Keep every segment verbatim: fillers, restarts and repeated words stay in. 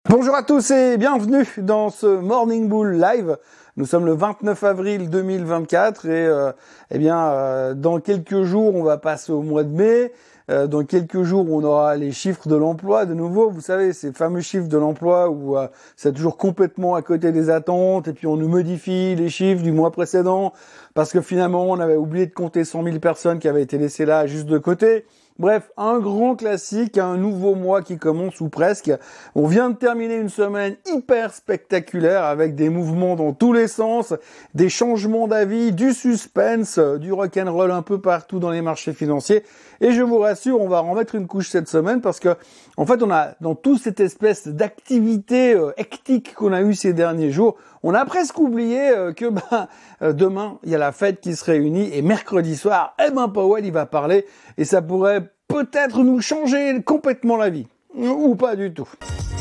Bonjour à tous et bienvenue dans ce Morning Bull Live. Nous sommes le vingt-neuf avril deux mille vingt-quatre et euh, eh bien euh, dans quelques jours on va passer au mois de mai. Euh, dans quelques jours on aura les chiffres de l'emploi de nouveau. Vous savez, ces fameux chiffres de l'emploi où euh, c'est toujours complètement à côté des attentes et puis on nous modifie les chiffres du mois précédent parce que finalement on avait oublié de compter cent mille personnes qui avaient été laissées là juste de côté. Bref, un grand classique, un nouveau mois qui commence ou presque. On vient de terminer une semaine hyper spectaculaire avec des mouvements dans tous les sens, des changements d'avis, du suspense, du rock'n'roll un peu partout dans les marchés financiers. Et je vous rassure, on va en mettre une couche cette semaine parce que, en fait, on a, dans toute cette espèce d'activité euh, hectique qu'on a eue ces derniers jours, on a presque oublié euh, que ben, euh, demain, il y a la Fed qui se réunit et mercredi soir, eh ben Powell, il va parler et ça pourrait peut-être nous changer complètement la vie. Ou pas du tout.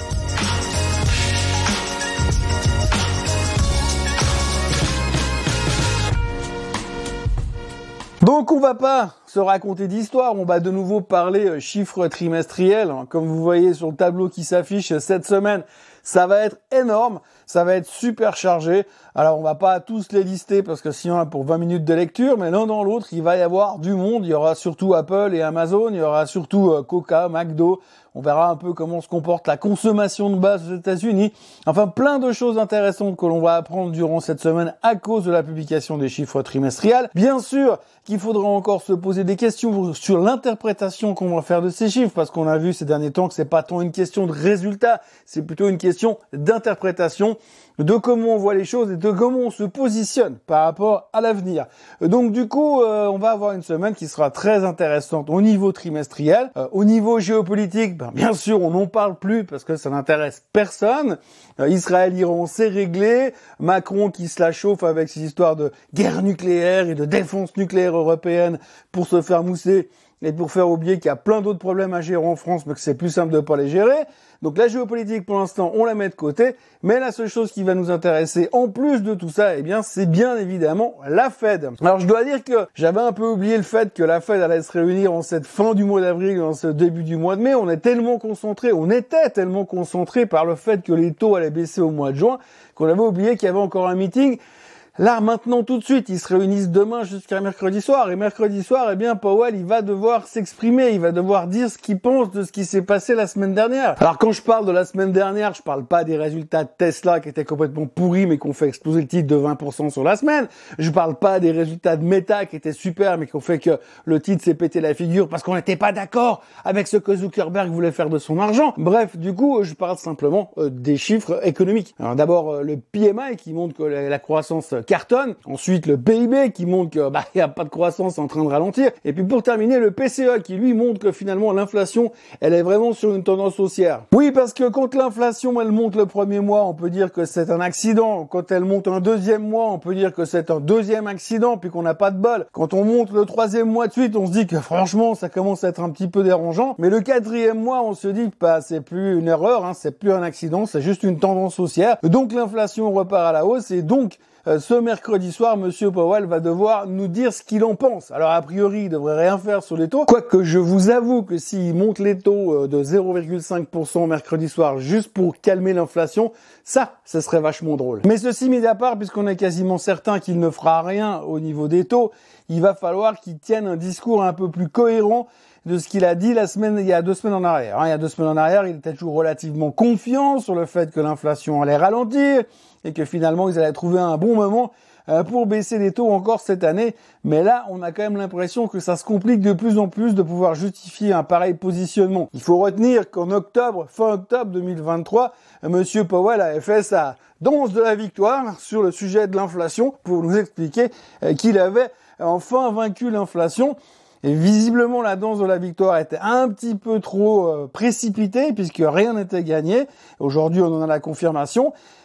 Donc on va pas se raconter d'histoire, on va de nouveau parler chiffres trimestriels. Comme vous voyez sur le tableau qui s'affiche cette semaine, ça va être énorme, ça va être super chargé. Alors on va pas tous les lister parce que sinon on a pour vingt minutes de lecture, mais l'un dans l'autre, il va y avoir du monde. Il y aura surtout Apple et Amazon, il y aura surtout Coca, McDo. On verra un peu comment se comporte la consommation de base aux États-Unis. Enfin, plein de choses intéressantes que l'on va apprendre durant cette semaine à cause de la publication des chiffres trimestriels. Bien sûr qu'il faudra encore se poser des questions sur l'interprétation qu'on va faire de ces chiffres, parce qu'on a vu ces derniers temps que c'est pas tant une question de résultat, c'est plutôt une question d'interprétation, de comment on voit les choses et de comment on se positionne par rapport à l'avenir. Donc du coup, euh, on va avoir une semaine qui sera très intéressante au niveau trimestriel. Euh, au niveau géopolitique, ben, bien sûr, on n'en parle plus parce que ça n'intéresse personne. Euh, Israël-Iran, c'est réglé. Macron qui se la chauffe avec ses histoires de guerre nucléaire et de défense nucléaire européenne pour se faire mousser et pour faire oublier qu'il y a plein d'autres problèmes à gérer en France, mais que c'est plus simple de pas les gérer. Donc la géopolitique, pour l'instant, on la met de côté. Mais la seule chose qui va nous intéresser, en plus de tout ça, eh bien, c'est bien évidemment la Fed. Alors, je dois dire que j'avais un peu oublié le fait que la Fed allait se réunir en cette fin du mois d'avril, en ce début du mois de mai. On est tellement concentré, on était tellement concentré par le fait que les taux allaient baisser au mois de juin, qu'on avait oublié qu'il y avait encore un meeting. Là, maintenant, tout de suite, ils se réunissent demain jusqu'à mercredi soir. Et mercredi soir, eh bien, Powell, il va devoir s'exprimer. Il va devoir dire ce qu'il pense de ce qui s'est passé la semaine dernière. Alors, quand je parle de la semaine dernière, je parle pas des résultats de Tesla qui étaient complètement pourris, mais qui ont fait exploser le titre de vingt pour cent sur la semaine. Je parle pas des résultats de Meta qui étaient super, mais qui ont fait que le titre s'est pété la figure parce qu'on n'était pas d'accord avec ce que Zuckerberg voulait faire de son argent. Bref, du coup, je parle simplement euh, des chiffres économiques. Alors, d'abord, euh, le P M I qui montre que la, la croissance cartonne. Ensuite, le P I B qui montre que bah il y a pas de croissance en train de ralentir. Et puis pour terminer, le P C E qui lui montre que finalement l'inflation, elle est vraiment sur une tendance haussière. Oui, parce que quand l'inflation elle monte le premier mois, on peut dire que c'est un accident. Quand elle monte un deuxième mois, on peut dire que c'est un deuxième accident puis qu'on n'a pas de bol. Quand on monte le troisième mois de suite, on se dit que franchement, ça commence à être un petit peu dérangeant. Mais le quatrième mois, on se dit que bah c'est plus une erreur, hein, c'est plus un accident, c'est juste une tendance haussière. Donc l'inflation repart à la hausse et donc Euh, ce mercredi soir, Monsieur Powell va devoir nous dire ce qu'il en pense. Alors, a priori, il devrait rien faire sur les taux. Quoique, je vous avoue que s'il monte les taux euh, de zéro virgule cinq pour cent mercredi soir juste pour calmer l'inflation, ça, ce serait vachement drôle. Mais ceci mis à part, puisqu'on est quasiment certain qu'il ne fera rien au niveau des taux, il va falloir qu'il tienne un discours un peu plus cohérent de ce qu'il a dit la semaine, il y a deux semaines en arrière. Hein, il y a deux semaines en arrière, il était toujours relativement confiant sur le fait que l'inflation allait ralentir et que finalement, ils allaient trouver un bon moment euh, pour baisser les taux encore cette année. Mais là, on a quand même l'impression que ça se complique de plus en plus de pouvoir justifier un pareil positionnement. Il faut retenir qu'en octobre, fin octobre deux mille vingt-trois, Monsieur Powell avait fait sa danse de la victoire sur le sujet de l'inflation pour nous expliquer euh, qu'il avait enfin vaincu l'inflation. Et visiblement, la danse de la victoire était un petit peu trop euh, précipitée puisque rien n'était gagné. Aujourd'hui, on en a la confirmation.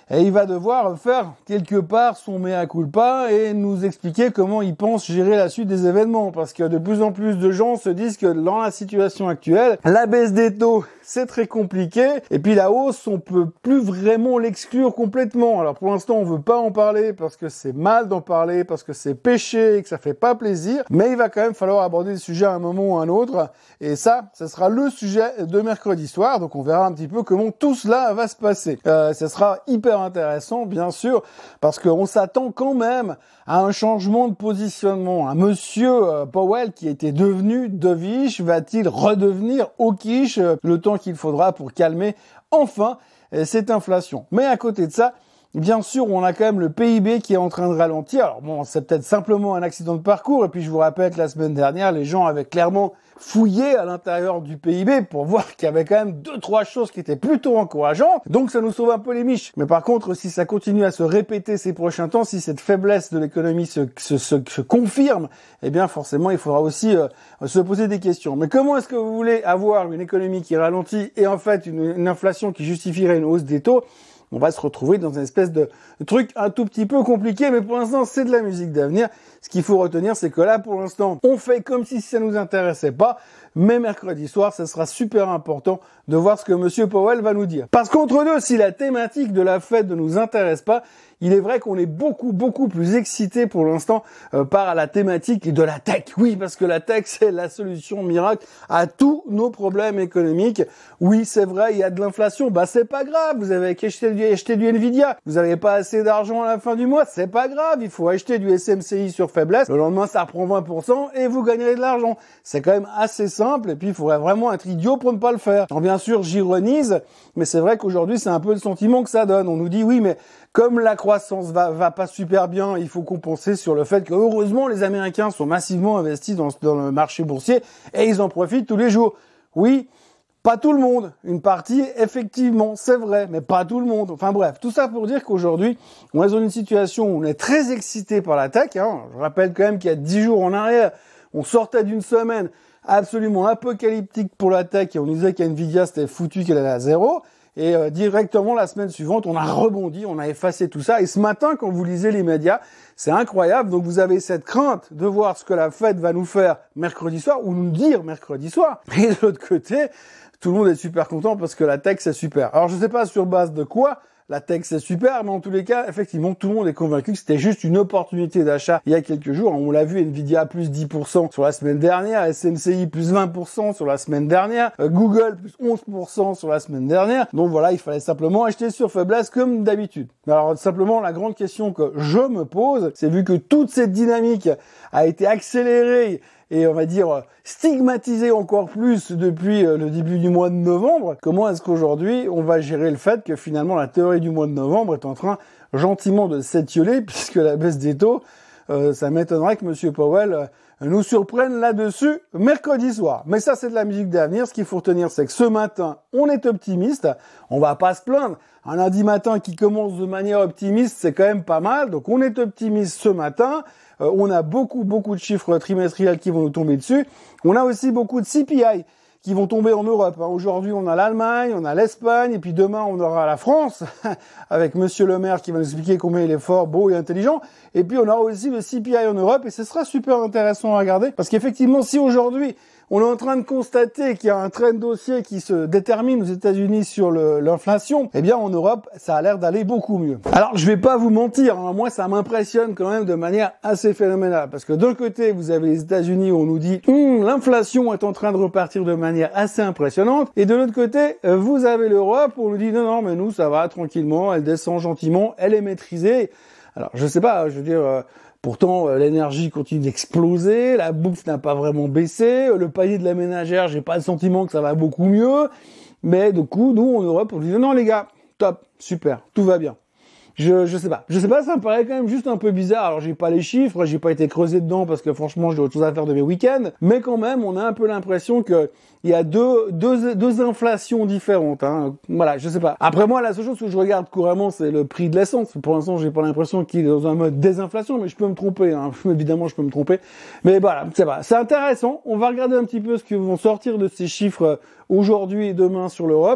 Et il va devoir faire quelque part son mea culpa et nous expliquer comment il pense gérer la suite des événements. Parce que de plus en plus de gens se disent que dans la situation actuelle, la baisse des taux, c'est très compliqué. Et puis la hausse, on peut plus vraiment l'exclure complètement. Alors pour l'instant, on veut pas en parler parce que c'est mal d'en parler, parce que c'est péché et que ça fait pas plaisir. Mais il va quand même falloir aborder le sujet à un moment ou à un autre. Et ça, ce sera le sujet de mercredi soir. Donc on verra un petit peu comment tout cela va se passer. Euh, ce sera hyper intéressant, bien sûr, parce qu'on s'attend quand même à un changement de positionnement. Un monsieur euh, Powell qui était devenu dovish, va-t-il redevenir hawkish euh, le temps qu'il faudra pour calmer enfin euh, cette inflation? Mais à côté de ça, bien sûr, on a quand même le P I B qui est en train de ralentir. Alors bon, c'est peut-être simplement un accident de parcours. Et puis je vous rappelle que la semaine dernière, les gens avaient clairement fouillé à l'intérieur du P I B pour voir qu'il y avait quand même deux, trois choses qui étaient plutôt encourageantes. Donc ça nous sauve un peu les miches. Mais par contre, si ça continue à se répéter ces prochains temps, si cette faiblesse de l'économie se, se, se, se confirme, eh bien forcément, il faudra aussi euh, se poser des questions. Mais comment est-ce que vous voulez avoir une économie qui ralentit et en fait une, une inflation qui justifierait une hausse des taux? On va se retrouver dans une espèce de truc un tout petit peu compliqué, mais pour l'instant, c'est de la musique d'avenir. Ce qu'il faut retenir, c'est que là, pour l'instant, on fait comme si ça nous intéressait pas, mais mercredi soir, ça sera super important de voir ce que Monsieur Powell va nous dire. Parce qu'entre deux, si la thématique de la Fed ne nous intéresse pas, il est vrai qu'on est beaucoup, beaucoup plus excité pour l'instant euh, par la thématique de la tech. Oui, parce que la tech, c'est la solution miracle à tous nos problèmes économiques. Oui, c'est vrai, il y a de l'inflation. Bah, c'est pas grave. Vous avez acheté du, acheté du Nvidia. Vous n'avez pas assez d'argent à la fin du mois. C'est pas grave. Il faut acheter du S M C I sur faiblesse. Le lendemain, ça reprend vingt pour cent et vous gagnerez de l'argent. C'est quand même assez simple. Et puis, il faudrait vraiment être idiot pour ne pas le faire. Alors, bien sûr, j'ironise, mais c'est vrai qu'aujourd'hui, c'est un peu le sentiment que ça donne. On nous dit, oui, mais comme la croissance va, va pas super bien, il faut compenser sur le fait que, heureusement, les Américains sont massivement investis dans, dans le marché boursier et ils en profitent tous les jours. Oui, pas tout le monde. Une partie, effectivement, c'est vrai, mais pas tout le monde. Enfin bref, tout ça pour dire qu'aujourd'hui, on est dans une situation où on est très excité par la tech. Hein. Je rappelle quand même qu'il y a dix jours en arrière, on sortait d'une semaine absolument apocalyptique pour la tech et on disait qu'Nvidia c'était foutu, qu'elle allait à zéro. Et euh, directement la semaine suivante, on a rebondi, on a effacé tout ça. Et ce matin, quand vous lisez les médias, c'est incroyable. Donc vous avez cette crainte de voir ce que la Fed va nous faire mercredi soir ou nous dire mercredi soir. Et de l'autre côté, tout le monde est super content parce que la tech c'est super. Alors je sais pas sur base de quoi. La tech, c'est super, mais en tous les cas, effectivement, tout le monde est convaincu que c'était juste une opportunité d'achat il y a quelques jours. On l'a vu, Nvidia plus dix pour cent sur la semaine dernière, S M C I plus vingt pour cent sur la semaine dernière, Google plus onze pour cent sur la semaine dernière. Donc voilà, il fallait simplement acheter sur faiblesse comme d'habitude. Alors simplement, la grande question que je me pose, c'est vu que toute cette dynamique a été accélérée et on va dire stigmatisé encore plus depuis le début du mois de novembre, comment est-ce qu'aujourd'hui on va gérer le fait que finalement la théorie du mois de novembre est en train gentiment de s'étioler puisque la baisse des taux, euh, ça m'étonnerait que Monsieur Powell euh, nous surprenne là-dessus mercredi soir. Mais ça c'est de la musique d'avenir. Ce qu'il faut retenir, c'est que ce matin on est optimiste, on va pas se plaindre. Un lundi matin qui commence de manière optimiste, c'est quand même pas mal. Donc on est optimiste ce matin. Euh, on a beaucoup, beaucoup de chiffres trimestriels qui vont nous tomber dessus. On a aussi beaucoup de C P I qui vont tomber en Europe. Hein. Aujourd'hui, on a l'Allemagne, on a l'Espagne, et puis demain, on aura la France, avec Monsieur le maire qui va nous expliquer combien il est fort, beau et intelligent. Et puis, on aura aussi le C P I en Europe, et ce sera super intéressant à regarder. Parce qu'effectivement, si aujourd'hui, on est en train de constater qu'il y a un trend haussier qui se détermine aux États-Unis sur le, l'inflation, eh bien en Europe, ça a l'air d'aller beaucoup mieux. Alors je vais pas vous mentir, hein, moi ça m'impressionne quand même de manière assez phénoménale, parce que d'un côté vous avez les États-Unis où on nous dit hum, l'inflation est en train de repartir de manière assez impressionnante, et de l'autre côté vous avez l'Europe où on nous dit non non mais nous ça va tranquillement, elle descend gentiment, elle est maîtrisée. Alors je sais pas, je veux dire. Euh, Pourtant, l'énergie continue d'exploser, la bouffe n'a pas vraiment baissé, le panier de la ménagère, j'ai pas le sentiment que ça va beaucoup mieux. Mais du coup, nous, en Europe, on dit non les gars, top, super, tout va bien. Je, je sais pas. Je sais pas, ça me paraît quand même juste un peu bizarre. Alors, j'ai pas les chiffres, j'ai pas été creusé dedans parce que franchement, j'ai autre chose à faire de mes week-ends. Mais quand même, on a un peu l'impression que il y a deux, deux, deux inflations différentes, hein. Voilà, je sais pas. Après moi, la seule chose que je regarde couramment, c'est le prix de l'essence. Pour l'instant, j'ai pas l'impression qu'il est dans un mode désinflation, mais je peux me tromper, hein. Évidemment, je peux me tromper. Mais voilà, c'est pas. C'est intéressant. On va regarder un petit peu ce que vont sortir de ces chiffres aujourd'hui et demain sur l'Europe.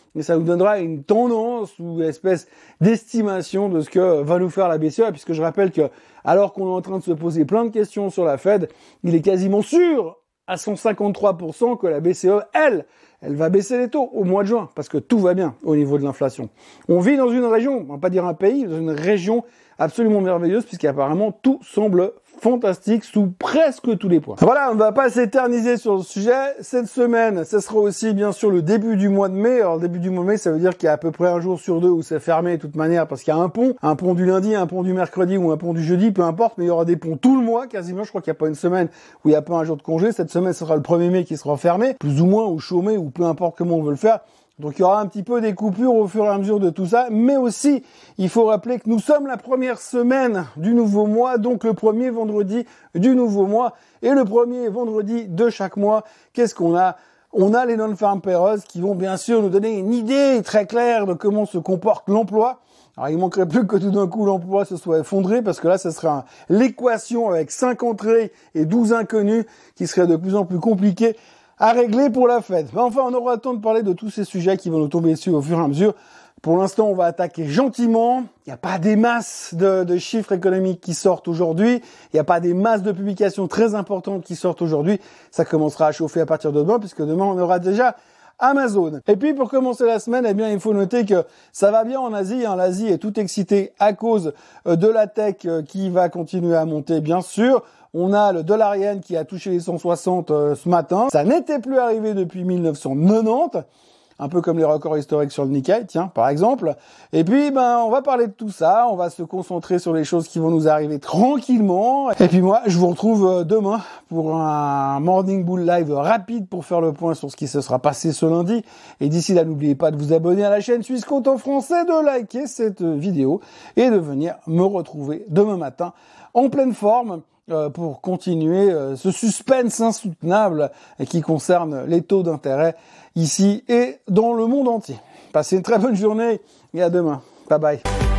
et ça nous donnera une tendance ou une espèce d'estimation de ce que va nous faire la B C E, puisque je rappelle que alors qu'on est en train de se poser plein de questions sur la Fed, il est quasiment sûr à cent cinquante-trois pour cent que la B C E, elle, elle va baisser les taux au mois de juin, parce que tout va bien au niveau de l'inflation. On vit dans une région, on va pas dire un pays, dans une région absolument merveilleuse, puisqu'apparemment tout semble fantastique sous presque tous les points. Voilà, on ne va pas s'éterniser sur le sujet. Cette semaine, ce sera aussi bien sûr le début du mois de mai. Alors le début du mois de mai, ça veut dire qu'il y a à peu près un jour sur deux où c'est fermé de toute manière parce qu'il y a un pont, un pont du lundi, un pont du mercredi ou un pont du jeudi, peu importe, mais il y aura des ponts tout le mois quasiment. Je crois qu'il n'y a pas une semaine où il n'y a pas un jour de congé. Cette semaine, ce sera le premier mai qui sera fermé, plus ou moins, ou chômé, ou peu importe comment on veut le faire. Donc il y aura un petit peu des coupures au fur et à mesure de tout ça, mais aussi il faut rappeler que nous sommes la première semaine du nouveau mois, donc le premier vendredi du nouveau mois, et le premier vendredi de chaque mois, qu'est-ce qu'on a ? On a les non-farm payrolls qui vont bien sûr nous donner une idée très claire de comment se comporte l'emploi. Alors il manquerait plus que tout d'un coup l'emploi se soit effondré, parce que là ce serait un, l'équation avec cinq entrées et douze inconnus qui serait de plus en plus compliquée à régler pour la Fed. Mais enfin, on aura le temps de parler de tous ces sujets qui vont nous tomber dessus au fur et à mesure. Pour l'instant, on va attaquer gentiment. Il n'y a pas des masses de, de chiffres économiques qui sortent aujourd'hui. Il n'y a pas des masses de publications très importantes qui sortent aujourd'hui. Ça commencera à chauffer à partir de demain, puisque demain, on aura déjà Amazon. Et puis, pour commencer la semaine, eh bien, il faut noter que ça va bien en Asie. Hein. L'Asie est tout excitée à cause de la tech qui va continuer à monter, bien sûr. On a le dollar yen qui a touché les cent soixante euh, ce matin. Ça n'était plus arrivé depuis mille neuf cent quatre-vingt-dix. Un peu comme les records historiques sur le Nikkei, tiens, par exemple. Et puis, ben, on va parler de tout ça. On va se concentrer sur les choses qui vont nous arriver tranquillement. Et puis moi, je vous retrouve demain pour un Morning Bull Live rapide pour faire le point sur ce qui se sera passé ce lundi. Et d'ici là, n'oubliez pas de vous abonner à la chaîne Swissquote en français, de liker cette vidéo et de venir me retrouver demain matin en pleine forme pour continuer ce suspense insoutenable qui concerne les taux d'intérêt ici et dans le monde entier. Passez une très bonne journée et à demain. Bye bye.